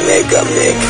Mega Mix.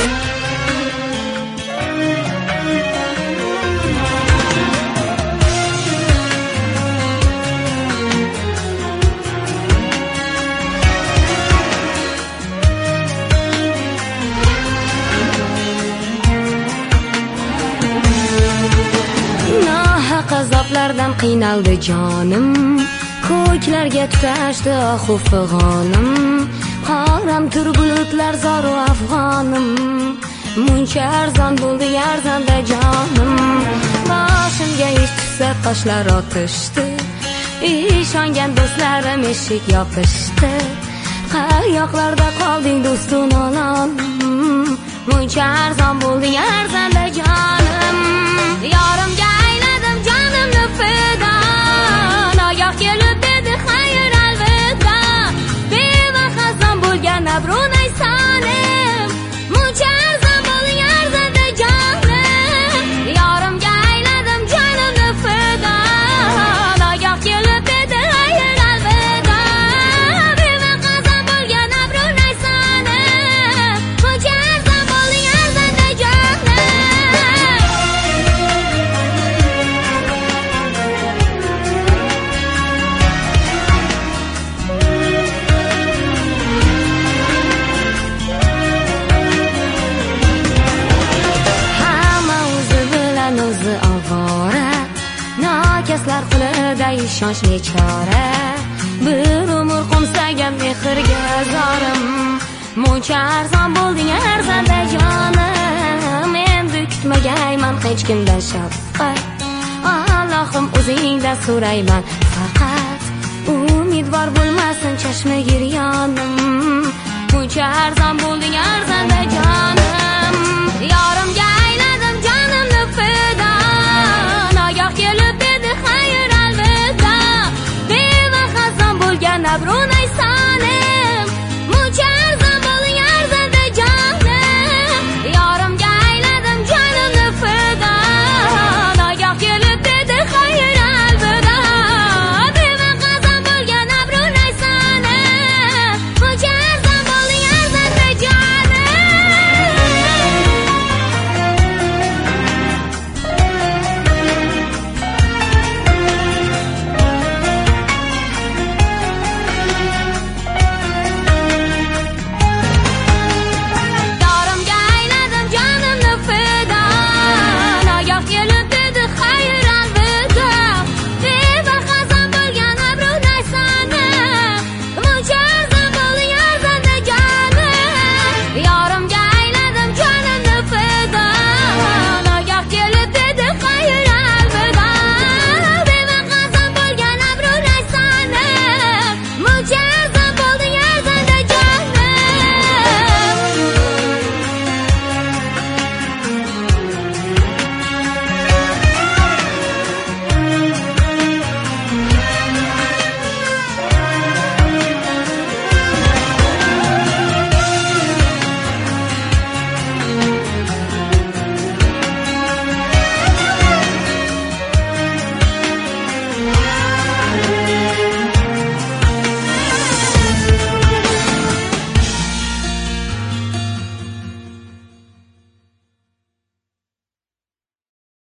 Azoblardan qiynaldi jonim, ko'klarga tutashdi ohu fig'onim, qoramtir bulutlar zoru afg'onim, muncha arzon bo'ldi arzonda jonim, boshimga ish tushsa toshlar otishdi, ishongan do'stlarim eshik yopishdi, qayoqlarda qolding do'stum nolonim, muncha arzon bo'ldi arzonda jonim, yorimga jonimni fido, oyoq kelib dedi xayr alvido, bevahazon bo'lgan abrunay sonim, muncha arzon bo'ling arzonda jonim, yorimga ayladim jonimni fido, oyoq kelib dedi xayr alvido, bevahazon bo'lgan abrunay sonim, muncha arzon bo'ling arzonda jonim. O'zi ovora, nokaslar qo'lida ishonchli chora, bir umr qo'msagan mehrga zorim, muncha arzon bo'lding arzonda jonim, endi kutmagayman hech kimdan shafqat, Allohim o'zingdan so'rayman faqat, umidvor bo'lmasin chashma giryonim, muncha arzon bo'lding arzon